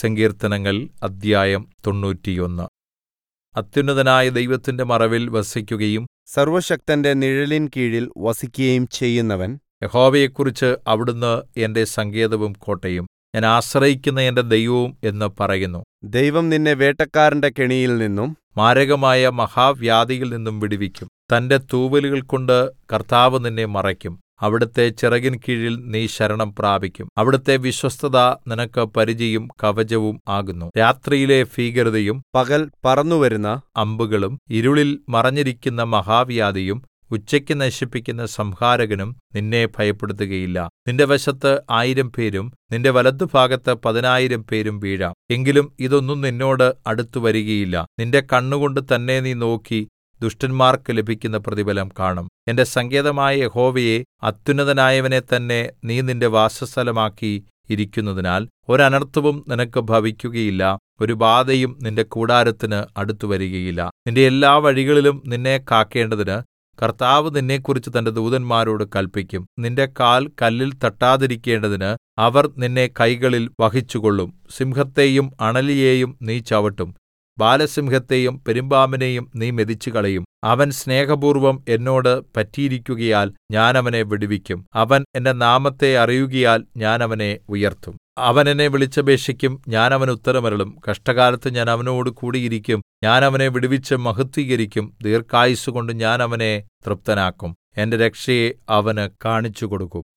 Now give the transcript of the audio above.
സങ്കീർത്തനങ്ങൾ അദ്ധ്യായം 91. അത്യുന്നതനായ ദൈവത്തിന്റെ മറവിൽ വസിക്കുകയും സർവ്വശക്തന്റെ നിഴലിൻ കീഴിൽ വസിക്കുകയും ചെയ്യുന്നവൻ യഹോവയെക്കുറിച്ച് അവിടുന്ന് എന്റെ സങ്കേതവും കോട്ടയും ഞാൻ ആശ്രയിക്കുന്ന എന്റെ ദൈവവും എന്ന് പറയുന്നു. ദൈവം നിന്നെ വേട്ടക്കാരന്റെ കെണിയിൽ നിന്നും മാരകമായ മഹാവ്യാധിയിൽ നിന്നും വിടുവിക്കും. തന്റെ തൂവലുകൾ കൊണ്ട് കർത്താവ് നിന്നെ മറയ്ക്കും. അവിടുത്തെ ചിറകിൻ കീഴിൽ നീ ശരണം പ്രാപിക്കും. അവിടുത്തെ വിശ്വസ്തത നിനക്ക് പരിചയും കവചവും ആകുന്നു. രാത്രിയിലെ ഭീകരതയും പകൽ പറന്നുവരുന്ന അമ്പുകളും ഇരുളിൽ മറഞ്ഞിരിക്കുന്ന മഹാവ്യാധിയും ഉച്ചയ്ക്ക് നശിപ്പിക്കുന്ന സംഹാരകനും നിന്നെ ഭയപ്പെടുത്തുകയില്ല. നിന്റെ വശത്ത് 1000 പേരും നിന്റെ വലത്തുഭാഗത്ത് 10,000 പേരും വീഴാം. എങ്കിലും ഇതൊന്നും നിന്നോട് അടുത്തുവരികയില്ല. നിന്റെ കണ്ണുകൊണ്ട് തന്നെ നീ നോക്കി ദുഷ്ടന്മാർക്ക് ലഭിക്കുന്ന പ്രതിഫലം കാണും. എന്റെ സങ്കേതമായ യഹോവയെ, അത്യുന്നതനായവനെ തന്നെ നീ നിന്റെ വാസസ്ഥലമാക്കി ഇരിക്കുന്നതിനാൽ ഒരനർത്ഥവും നിനക്ക് ഭവിക്കുകയില്ല. ഒരു ബാധയും നിന്റെ കൂടാരത്തിന് അടുത്തുവരികയില്ല. നിന്റെ എല്ലാ വഴികളിലും നിന്നെ കാക്കേണ്ടതിന് കർത്താവ് നിന്നെക്കുറിച്ച് തന്റെ ദൂതന്മാരോട് കല്പിക്കും. നിന്റെ കാൽ കല്ലിൽ തട്ടാതിരിക്കേണ്ടതിന് അവർ നിന്നെ കൈകളിൽ വഹിച്ചുകൊള്ളും. സിംഹത്തെയും അണലിയെയും നീ ചവിട്ടും. ബാലസിംഹത്തെയും പെരുമ്പാമ്പിനെയും നീ മെതിച്ചുകളയും. അവൻ സ്നേഹപൂർവ്വം എന്നോട് പറ്റിയിരിക്കുകയാൽ ഞാൻ അവനെ വിടുവിക്കും. അവൻ എന്റെ നാമത്തെ അറിയുകയാൽ ഞാൻ അവനെ ഉയർത്തും. അവൻ എന്നെ വിളിച്ചപേക്ഷിക്കും, ഞാൻ അവന് ഉത്തരമരുളും. കഷ്ടകാലത്ത് ഞാൻ അവനോട് കൂടിയിരിക്കും. ഞാൻ അവനെ വിടുവിച്ച് മഹത്വീകരിക്കും. ദീർഘായുസ്സുകൊണ്ട് ഞാൻ അവനെ തൃപ്തനാക്കും. എന്റെ രക്ഷയെ അവന് കാണിച്ചുകൊടുക്കും.